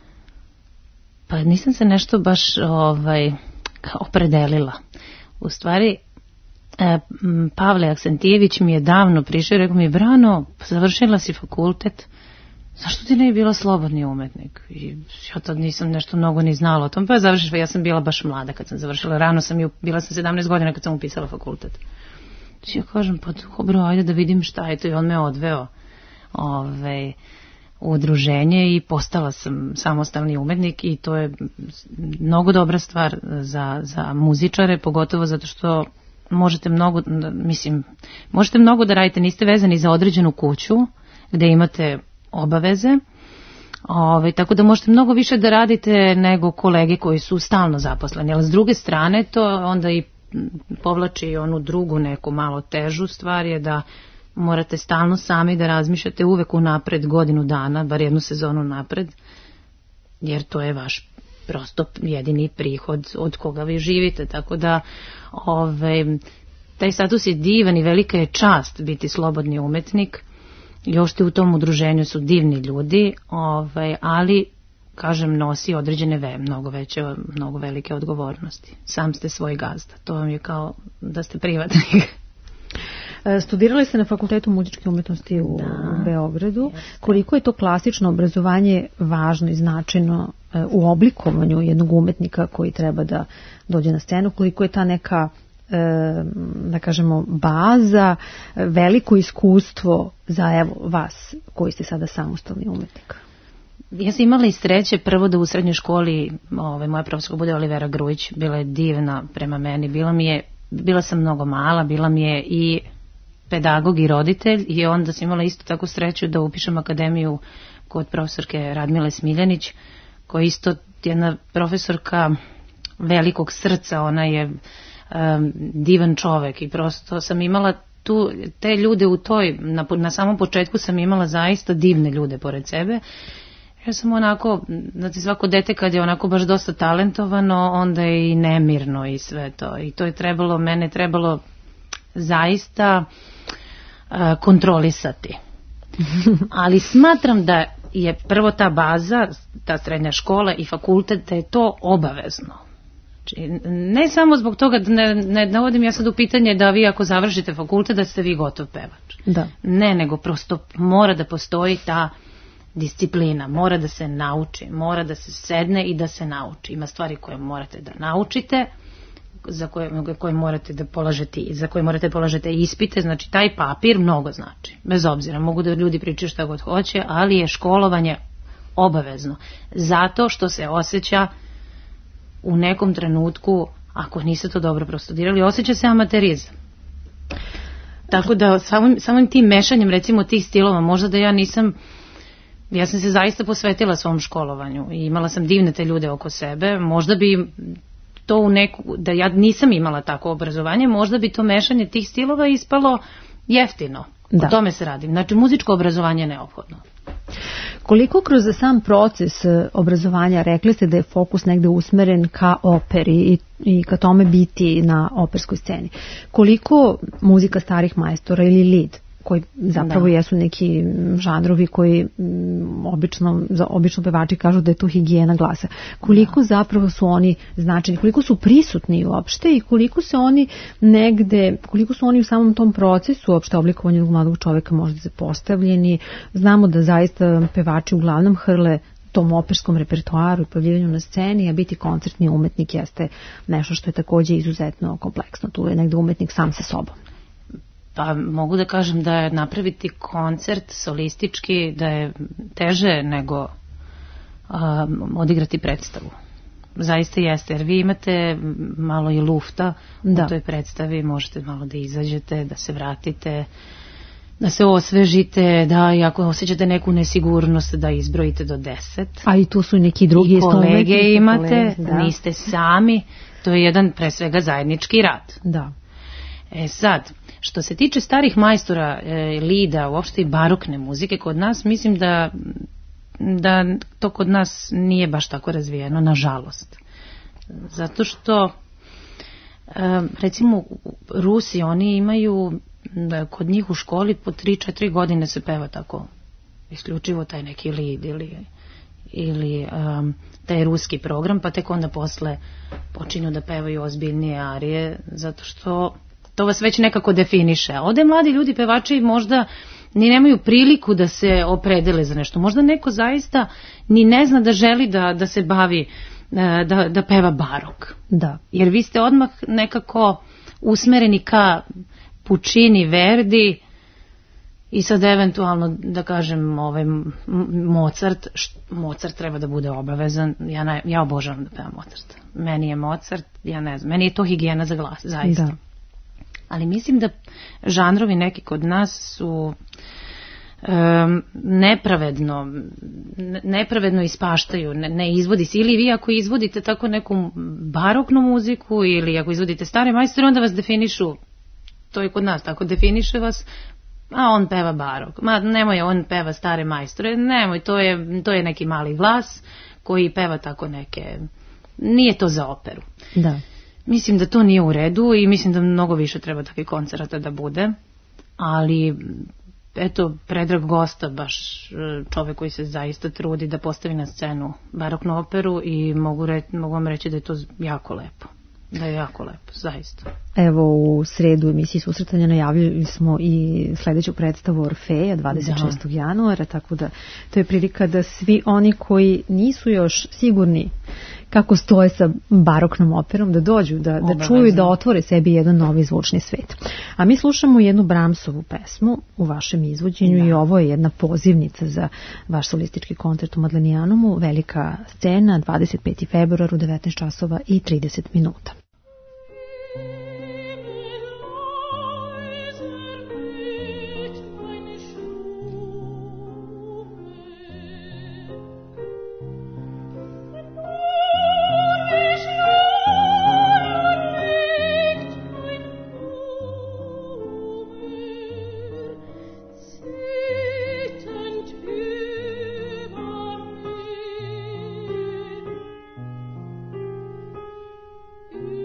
Pa nisam se nešto baš ovaj, opredelila. U stvari, e, Pavle Aksentijević mi je davno prišao i rekao mi, Brano, završila si fakultet, zašto ti ne bi bila slobodni umetnik? I ja tad nisam nešto mnogo ni znala o tom, pa završila, ja sam bila baš mlada kad sam završila, rano sam, ju, bila sam sedamnaest godina kad sam upisala fakultet. I ja kažem, pa dobro, ajde da vidim šta je to, i on me odveo ovaj, u udruženje i postala sam samostalni umetnik i to je mnogo dobra stvar za, za muzičare, pogotovo zato što možete mnogo, mislim, možete mnogo da radite, niste vezani za određenu kuću gde imate obaveze, ove, tako da možete mnogo više da radite nego kolege koji su stalno zaposleni, ali s druge strane to onda i povlači onu drugu neku malo težu stvar je da morate stalno sami da razmišljate uvek unapred godinu dana, bar jednu sezonu napred, jer to je vaš prosto jedini prihod od koga vi živite, tako da ove, taj status je divan i velika je čast biti slobodni umetnik, još ste u tom udruženju su divni ljudi, ove, ali kažem nosi određene ve, mnogo veće, mnogo velike odgovornosti. Sam ste svoj gazda, to vam je kao da ste privatnik. Studirali ste na Fakultetu muzičke umetnosti u da, Beogradu. Jeste. Koliko je to klasično obrazovanje važno i značajno u oblikovanju jednog umetnika koji treba da dođe na scenu? Koliko je ta neka, da kažemo, baza, veliko iskustvo za evo vas koji ste sada samostalni umetnik? Ja sam imala i sreće prvo da u srednjoj školi ovaj, moja profesorka bude Olivera Grujić, bila je divna prema meni, bila mi je, bila sam mnogo mala, bila mi je i pedagog i roditelj i onda sam imala isto tako sreću da upišem akademiju kod profesorke Radmile Smiljanić, koja je isto jedna profesorka velikog srca, ona je um, divan čovek i prosto sam imala tu, te ljude u toj, na, na samom početku sam imala zaista divne ljude pored sebe. Ja sam onako, znači svako dete kad je onako baš dosta talentovano, onda je i nemirno i sve to. I to je trebalo, mene trebalo zaista uh, kontrolisati. Ali smatram da je prvo ta baza, ta srednja škola i fakultet, da je to obavezno. Ne samo zbog toga, ne, ne navodim ja sad u pitanje da vi ako završite fakultet da ste vi gotov pevač. Da. Ne, nego prosto mora da postoji ta disciplina, mora da se nauči, mora da se sedne i da se nauči. Ima stvari koje morate da naučite, za koje, koje morate da polažete, za koje morate polažete ispite, znači taj papir mnogo znači. Bez obzira, mogu da ljudi pričaju šta god hoće, ali je školovanje obavezno. Zato što se osjeća u nekom trenutku, ako niste to dobro prostudirali, osjeća se amaterizam. Tako da samim, samim tim mešanjem recimo tih stilova, možda da ja nisam, ja sam se zaista posvetila svom školovanju i imala sam divne te ljude oko sebe, možda bi to u neku, da ja nisam imala tako obrazovanje, možda bi to mešanje tih stilova ispalo jeftino. Da. O tome se radi. Znači muzičko obrazovanje je neophodno. Koliko kroz sam proces obrazovanja, rekli ste da je fokus negde usmeren ka operi i, i ka tome biti na operskoj sceni, koliko muzika starih majstora ili lied, koji zapravo da. jesu neki žanrovi koji m, obično, za obično pevači kažu da je to higijena glasa. Koliko da. zapravo su oni značajni, koliko su prisutni uopšte i koliko se oni negde, koliko su oni u samom tom procesu uopšte oblikovanja jednog mladog čoveka možda zapostavljeni. Znamo da zaista pevači uglavnom hrle tom operskom repertoaru i pojavljivanju na sceni, a biti koncertni umetnik jeste nešto što je takođe izuzetno kompleksno. Tu je negde umetnik sam sa sobom. Pa mogu da kažem da je napraviti koncert solistički da je teže nego um, odigrati predstavu. Zaista jeste, jer vi imate malo i lufta da. u toj predstavi, možete malo da izađete, da se vratite, da se osvežite, da i ako osjećate neku nesigurnost da izbrojite do deset. A i tu su neki drugi i kolege imate, kolege, da. niste sami, to je jedan pre svega zajednički rad. Da. E sad, što se tiče starih majstora, e, lida, uopšte i barokne muzike kod nas, mislim da, da to kod nas nije baš tako razvijeno, nažalost. Zato što, e, recimo, Rusi, oni imaju, da kod njih u školi po tri četiri godine se peva tako, isključivo taj neki lid ili, ili um, taj ruski program, pa tek onda posle počinju da pevaju ozbiljnije arije, zato što to vas već nekako definiše. Ovde mladi ljudi, pevači, možda ni nemaju priliku da se opredele za nešto. Možda neko zaista ni ne zna da želi da, da se bavi, da, da peva barok. Da. Jer vi ste odmah nekako usmereni ka Puccini, Verdi i sad eventualno, da kažem, ovaj Mozart. Mozart treba da bude obavezan. Ja, ne, ja obožavam da pevam Mozart. Meni je Mozart, ja ne znam, meni je to higijena za glas, zaista. Da. Ali mislim da žanrovi neki kod nas su um, nepravedno nepravedno ispaštaju, ne, ne izvodi se. Ili vi ako izvodite tako neku baroknu muziku ili ako izvodite stare majstore, onda vas definišu, to je kod nas tako, definiše vas, a on peva barok, ma nemoj, on peva stare majstore, nemoj, to je, to je neki mali glas koji peva tako neke, nije to za operu. Da. Mislim da to nije u redu i mislim da mnogo više treba takvih koncerata da bude, ali eto, Predrag Gosta, baš čovek koji se zaista trudi da postavi na scenu baroknu operu i mogu, re, mogu vam reći da je to jako lepo. Da je jako lepo, zaista. Evo, u sredu emisiji Susretanja najavili smo i sledeću predstavu Orfeja dvadeset šestog Da. januara, tako da to je prilika da svi oni koji nisu još sigurni kako stoje sa baroknom operom, da dođu, da, da čuju i da otvore sebi jedan novi zvučni svet. A mi slušamo jednu Brahmsovu pesmu u vašem izvođenju da. i ovo je jedna pozivnica za vaš solistički koncert u Madlenijanumu, velika scena, dvadeset peti februar u devetnaest časova i trideset minuta. Mm.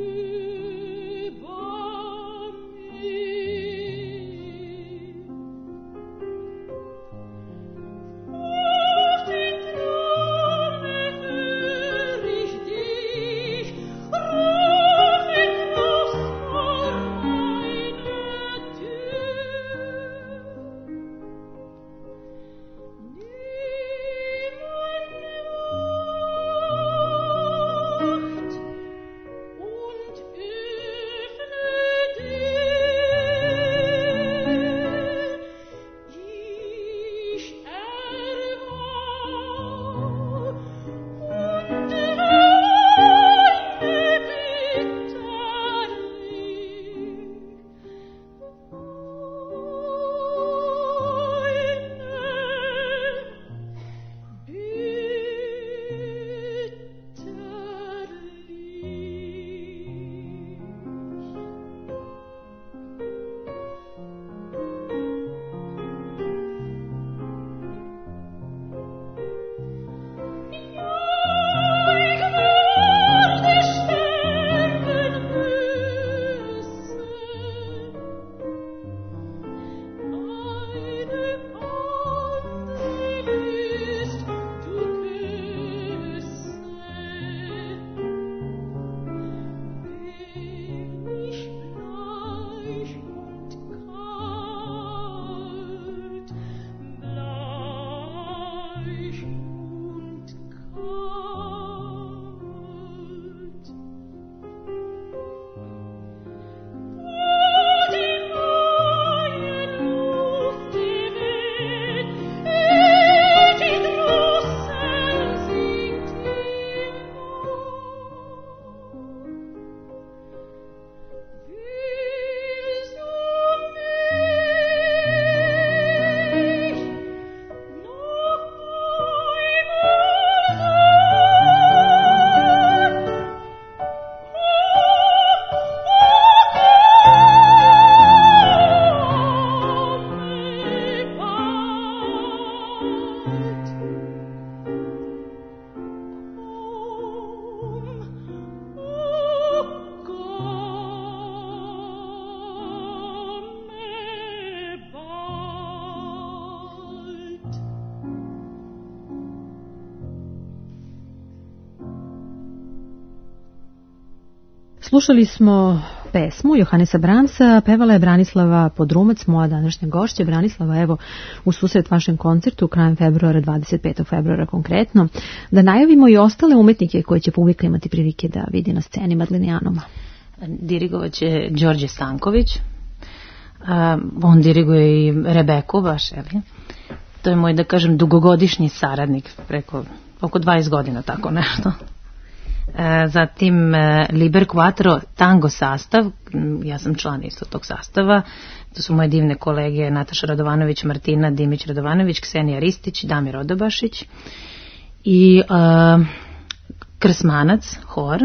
Slušali smo pesmu Johanesa Brahmsa, pevala je Branislava Podrumac, moja današnja gošća. Branislava, evo, u susret vašem koncertu krajem februara, dvadeset petog februara konkretno, da najavimo i ostale umetnike koje će publika imati prilike da vidi na sceni Madlenijanuma. Dirigovat će Đorđe Stanković, on diriguje i Rebeku baš, eli? To je moj, da kažem, dugogodišnji saradnik, preko oko dvadeset godina, tako nešto. Zatim Liber Quattro tango sastav, ja sam član isto tog sastava, to su moje divne kolege Nataša Radovanović, Martina Dimić Radovanović, Ksenija Ristić, Damir Odobašić i uh, Krsmanac, hor,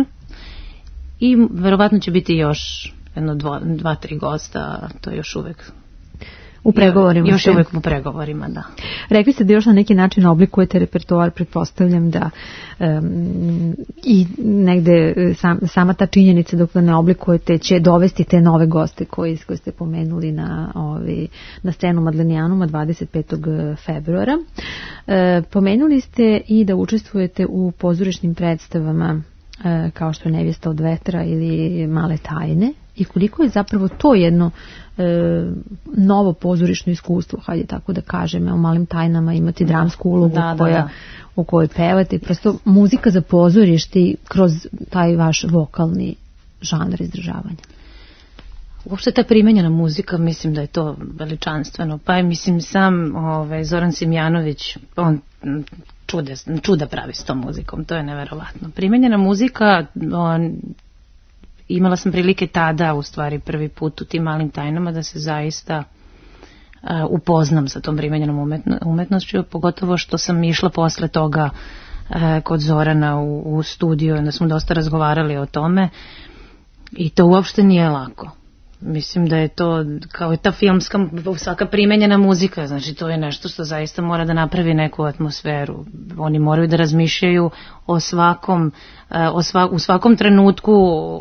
i verovatno će biti još jedno dva, dva tri gosta, to je još uvek u pregovorima. Još uvek u pregovorima, da. Rekli ste da još na neki način oblikujete repertoar, pretpostavljam da um, i negde sam, sama ta činjenica dok ne oblikujete će dovesti te nove goste koji, koji ste pomenuli na, ovi, na scenu Madlenijanuma dvadeset petog februara. E, pomenuli ste i da učestvujete u pozorišnim predstavama e, kao što je Nevjesta od vetra ili Male tajne, i koliko je zapravo to jedno e, novo pozorišno iskustvo, hajde tako da kažem, u Malim tajnama imati dramsku ulogu da, koja, da, da. u kojoj pevate, prosto muzika za pozorište kroz taj vaš vokalni žanr izražavanja. Uopšte ta primenjena muzika, mislim da je to veličanstveno, pa je, mislim, sam ovaj, Zoran Simjanović, on čude, čuda pravi s tom muzikom, to je neverovatno. Primenjena muzika, on, imala sam prilike tada, u stvari prvi put u tim Malim tajnama, da se zaista uh, upoznam sa tom primenjenom umetno, umetnošću, pogotovo što sam išla posle toga uh, kod Zorana u, u studiju, onda smo dosta razgovarali o tome i to uopšte nije lako. Mislim da je to kao je ta filmska, svaka primenjena muzika, znači to je nešto što zaista mora da napravi neku atmosferu. Oni moraju da razmišljaju o svakom, o sva, u svakom trenutku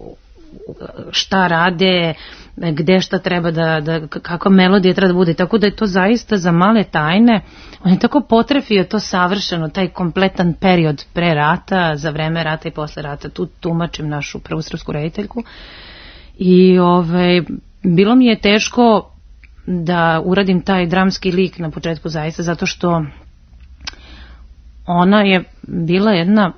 šta rade, gde šta treba da, da kakva melodija treba da bude, tako da je to zaista za Male tajne, on je tako potrefio to savršeno, taj kompletan period pre rata, za vreme rata i posle rata, tu tumačim našu prvu srpsku rediteljku. I ove, bilo mi je teško da uradim taj dramski lik na početku zaista, zato što ona je bila jedna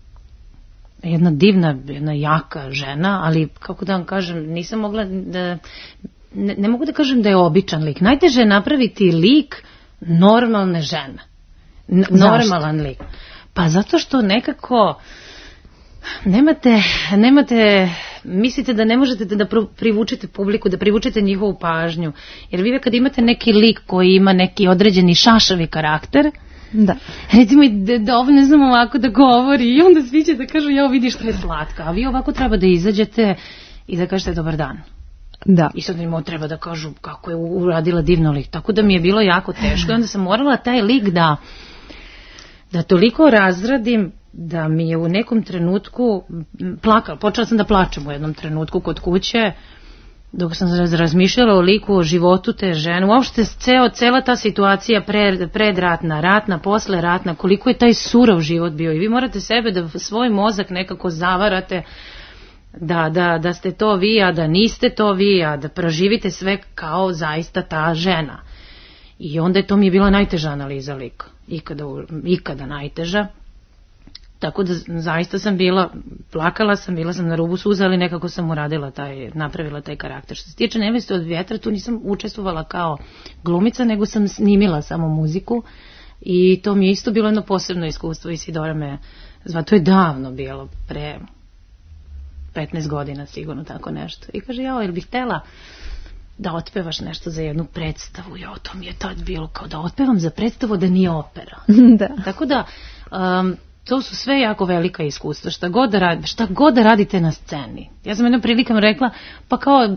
jedna divna, jedna jaka žena, ali kako da vam kažem, nisam mogla da, ne, ne mogu da kažem da je običan lik. Najteže je napraviti lik normalne žene. N- normalan lik. Pa zato što nekako nemate, nemate, mislite da ne možete da privučete publiku, da privučete njihovu pažnju. Jer vi kad imate neki lik koji ima neki određeni šašavi karakter, da. Recimo da, da ovo ne znam ovako da govori i onda svi će da kažu ja vidiš što je slatka, a vi ovako treba da izađete i da kažete dobar dan. Da. I sad im treba da kažu kako je uradila divno lik. Tako da mi je bilo jako teško i onda sam morala taj lik da da toliko razradim da mi je u nekom trenutku plakala, počela sam da plačem u jednom trenutku kod kuće dok sam razmišljala o liku, o životu te žene, uopšte ceo, cela ta situacija pred, predratna, ratna, posle ratna, koliko je taj surov život bio i vi morate sebe da svoj mozak nekako zavarate da, da, da ste to vi, a da niste to vi, a da proživite sve kao zaista ta žena. I onda je to mi je bila najteža analiza lika, ikada, ikada najteža. Tako da zaista sam bila, plakala sam, bila sam na rubu suza, ali nekako sam uradila taj, napravila taj karakter. Što se tiče Nevjeste od vjetra, tu nisam učestvovala kao glumica, nego sam snimila samo muziku i to mi je isto bilo jedno posebno iskustvo. Isidora me zva, to je davno bilo, pre petnaest godina sigurno, tako nešto. I kaže, jao, jel bih htela da otpevaš nešto za jednu predstavu? Jo, to mi je tad bilo kao da otpevam za predstavu da nije opera. Da. Tako da um, to su sve jako velika iskustva, šta god da radite, šta god da radite na sceni. Ja sam jednom prilikom rekla, pa kao,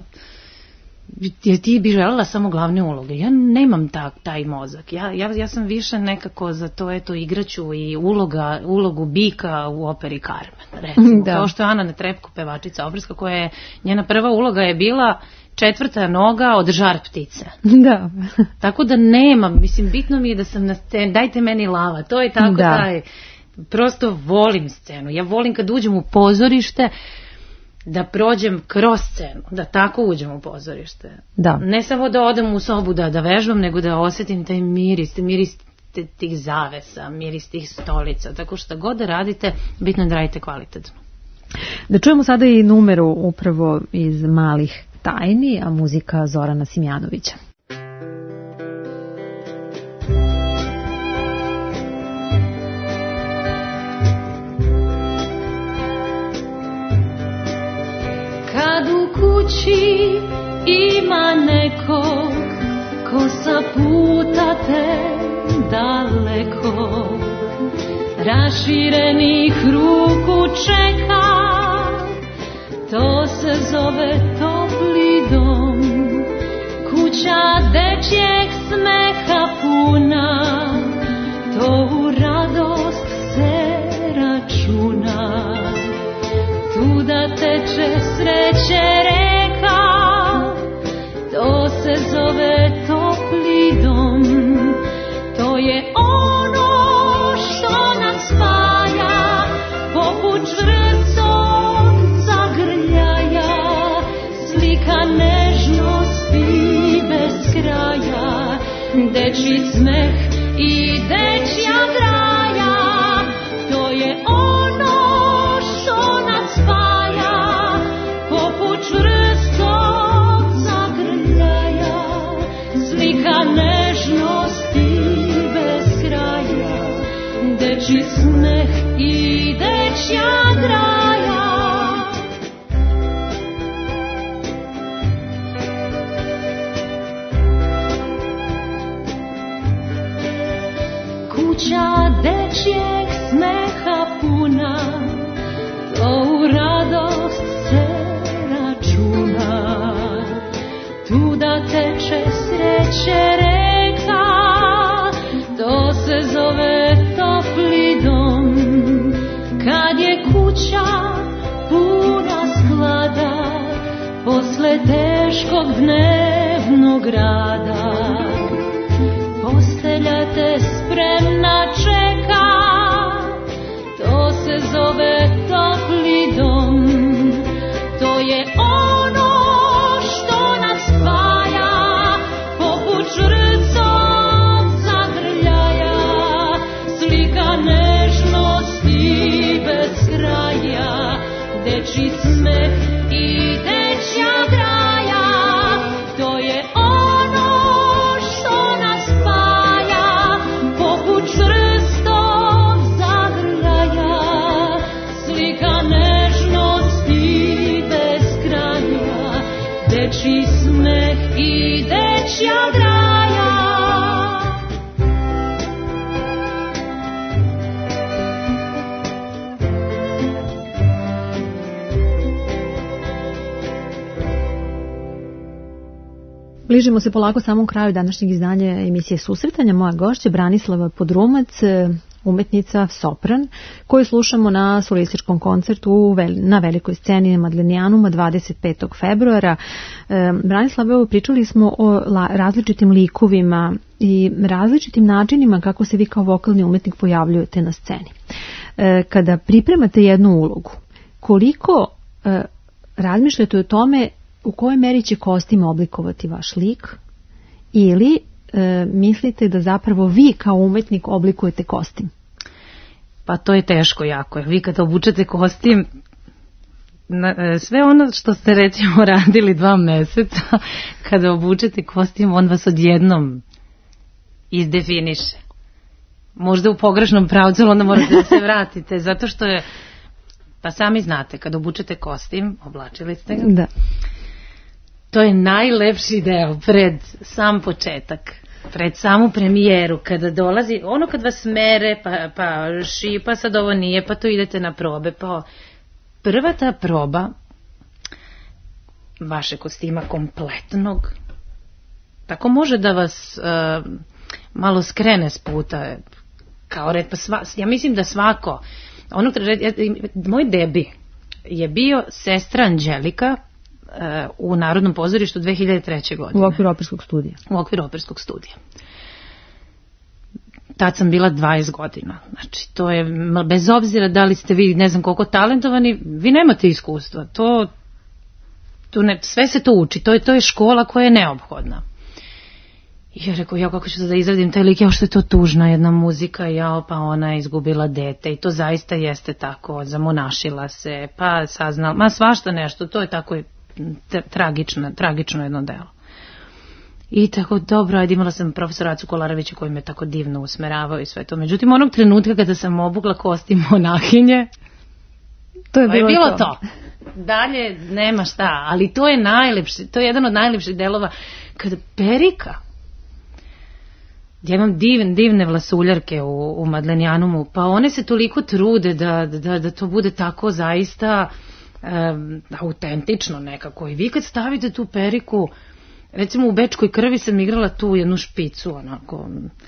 ti bi želela samo glavne uloge. Ja nemam ta, taj mozak. Ja, ja, ja sam više nekako za to, eto, igraću i uloga, ulogu bika u operi Carmen, recimo. Da. Kao što je Ana Netrepko, pevačica operska, koja je, njena prva uloga je bila četvrta noga od Žar ptice. Da. Tako da nemam, mislim, bitno mi je da sam na sceni, dajte meni lava, to je tako, da. Taj... Prosto volim scenu. Ja volim kad uđem u pozorište da prođem kroz scenu, da tako uđem u pozorište. Da. Ne samo da odem u sobu da, da vežbam, nego da osetim taj miris, miris tih zavesa, miris tih stolica, tako što god da radite, bitno da radite kvalitetno. Da čujemo sada i numeru upravo iz Malih tajni, a muzika Zorana Simjanovića. Kad u kući ima nekog ko sa puta te daleko raširenih ruku čeka, to se zove topli dom, kuća dečjeg smeha puna, to u radost se računa. Tuda teče sreće reka, to se zove topli dom, to je ono što nas spaja, poput čvrstog zagrljaja, slika nežnosti bez kraja, dečji smeh i dečja graja, to je ono što nas spaja, poput čvrstog zagrljaja, slika nežnosti bez kraja, dečji smeh i dečja graja. Kuća dečjeg smeha puna, to u radost se računa. Tuda teče sreće reka, to se zove topli dom. Kad je kuća puna sklada, posle teškog dnevnog rada, postelja te spremna čeka, to se zove topli dom, to je ono što nas spaja, poput čvrstog zagrljaja, slika nežnosti bez kraja, dečji smeh i dečja graja, to je ono što nas spaja, poput čvrstog zagrljaja, slika nežnosti bez kraja, dečji smeh i dečja graja. Bližimo se polako samom kraju današnjeg izdanja emisije Susretanja. Moja gošća Branislava Podrumac, umetnica sopran, koju slušamo na solističkom koncertu na velikoj sceni Madlenijanuma dvadeset petog februara. Branislava, evo, pričali smo o različitim likovima i različitim načinima kako se vi kao vokalni umetnik pojavljujete na sceni. Kada pripremate jednu ulogu, koliko razmišljate o tome u kojoj meri će kostim oblikovati vaš lik, ili e, mislite da zapravo vi kao umetnik oblikujete kostim? Pa to je teško jako, jer vi kada obučete kostim, na, sve ono što ste recimo radili dva meseca, kada obučete kostim, on vas odjednom izdefiniše. Možda u pogrešnom pravcu, ali onda morate da se vratite, zato što je, pa sami znate, kada obučete kostim, oblačili ste ga, da. To je najlepši deo pred sam početak, pred samu premijeru, kada dolazi, ono kad vas mere, pa, pa šipa, sad ovo nije, pa to idete na probe, pa prva ta proba vaše kostima kompletnog, tako može da vas uh, malo skrene s puta, kao red, pa sva, ja mislim da svako, ono, moj debi je bio Sestra Anđelika u Narodnom pozorištu dve hiljade treće. godine. U okviru operskog studija. U okviru operskog studija. tad sam bila dvadeset godina. Znači, to je, bez obzira da li ste vi, ne znam koliko talentovani, vi nemate iskustva. To, to ne, sve se to uči. To je, to je škola koja je neophodna. I ja rekao, ja kako ću da izradim taj lik, ja što je to tužna jedna muzika, ja pa ona je izgubila dete i to zaista jeste tako, zamonašila se, pa saznala, ma svašta nešto, to je tako tragično, tragično jedno delo. I tako, dobro, ajde, imala sam profesora Acu Kolarevića koji me tako divno usmeravao i sve to. Međutim, onog trenutka kada sam obukla kostim monahinje, to je bilo, je bilo to. to. Dalje nema šta, ali to je najlepši, to je jedan od najlepših delova kada perika. Ja imam divne, divne vlasuljarke u, u Madlenijanumu, pa one se toliko trude da, da, da to bude tako zaista um, autentično nekako. I vi kad stavite tu periku, recimo u Bečkoj krvi sam igrala tu jednu špicu, onako,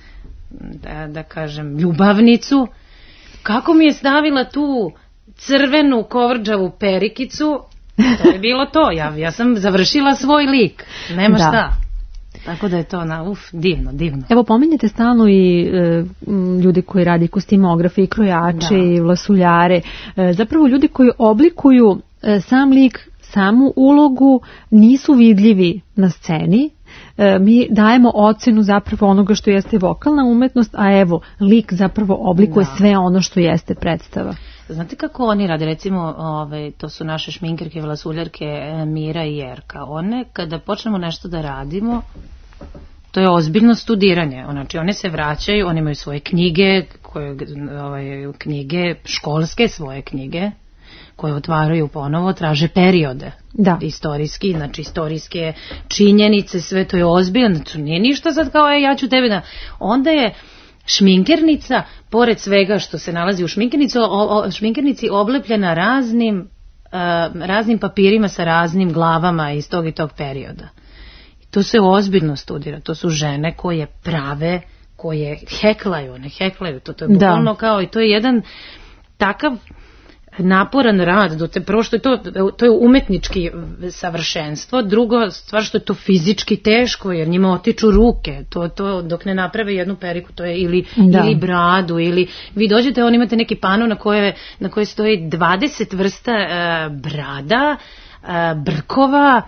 da, da kažem, ljubavnicu, kako mi je stavila tu crvenu kovrđavu perikicu, to je bilo to, ja, ja sam završila svoj lik, nema da. Šta. Tako da je to, na, uf, divno, divno. Evo, pominjete stalno i e, ljudi koji radi kostimografe i krojače i vlasuljare. E, zapravo ljudi koji oblikuju e, sam lik, samu ulogu, nisu vidljivi na sceni. E, mi dajemo ocenu zapravo onoga što jeste vokalna umetnost, a evo, lik zapravo oblikuje da. Sve ono što jeste predstava. Znate kako oni rade, recimo, ove, to su naše šminkerke, vlasuljarke Mira i Jerka. One, kada počnemo nešto da radimo, to je ozbiljno studiranje. Znači, one se vraćaju, one imaju svoje knjige, koje, ovaj, knjige, školske svoje knjige, koje otvaraju ponovo, traže periode. Da. Istorijski, znači istorijske činjenice, sve to je ozbiljno. Znači, nije ništa sad kao, e, ja ću tebe da... Onda je šminkernica, pored svega što se nalazi u šminkernici, o, o, šminkernici oblepljena raznim, uh, raznim papirima sa raznim glavama iz tog i tog perioda. I to se ozbiljno studira. To su žene koje prave, koje heklaju, ne heklaju. To, to je bukvalno kao, i to je jedan takav naporan rad, do te, prvo što je to, to je umetnički savršenstvo, drugo stvar što je to fizički teško, jer njima otiču ruke, to, to dok ne naprave jednu periku, to je ili, ili bradu, ili vi dođete, on imate neki pano na koje, na koje stoji dvadeset vrsta uh, brada, uh, brkova,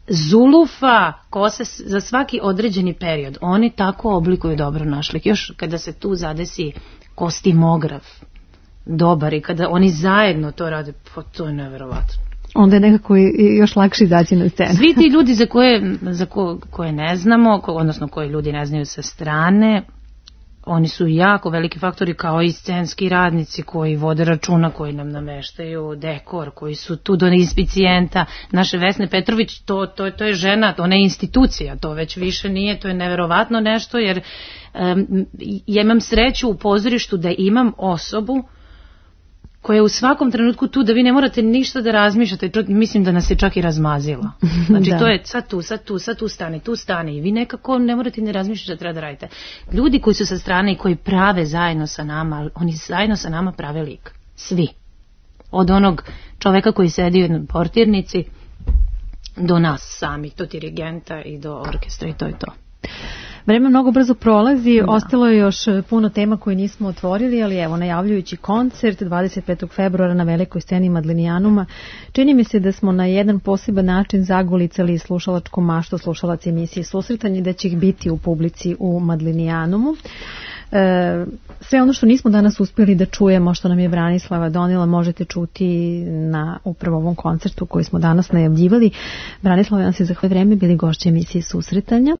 zulufa, kose za svaki određeni period. Oni tako oblikuju dobro naš lik. Još kada se tu zadesi kostimograf, dobar i kada oni zajedno to rade, pa to je neverovatno. Onda je nekako još lakše izaći na scenu. Svi ti ljudi za koje, za ko, koje ne znamo, ko, odnosno koje ljudi ne znaju sa strane, oni su jako veliki faktori kao i scenski radnici koji vode računa, koji nam nameštaju dekor, koji su tu do inspicijenta. Naše Vesne Petrović, to, to, to je žena, ona je institucija, to već više nije, to je neverovatno nešto, jer um, ja imam sreću u pozorištu da imam osobu koja je u svakom trenutku tu, da vi ne morate ništa da razmišljate, mislim da nas je čak i razmazila. Znači da. To je sad tu, sad tu, sad tu stane, tu stane i vi nekako ne morate ne razmišljati da treba da radite. Ljudi koji su sa strane i koji prave zajedno sa nama, oni zajedno sa nama prave lik. Svi. Od onog čoveka koji sedi u jednoj portirnici do nas sami, do dirigenta i do orkestra i to je to. Vreme mnogo brzo prolazi, da. Ostalo je još puno tema koje nismo otvorili, ali evo, najavljujući koncert dvadeset petog februara na velikoj sceni Madlenijanuma, čini mi se da smo na jedan poseban način zagolicali slušalačku maštu slušalac emisije Susretanje, da će ih biti u publici u Madlenijanumu. E, sve ono što nismo danas uspjeli da čujemo, što nam je Branislava donijela, možete čuti na upravo ovom koncertu koji smo danas najavljivali. Branislava, nam se za koje vreme bili gošće emisije Susretanja.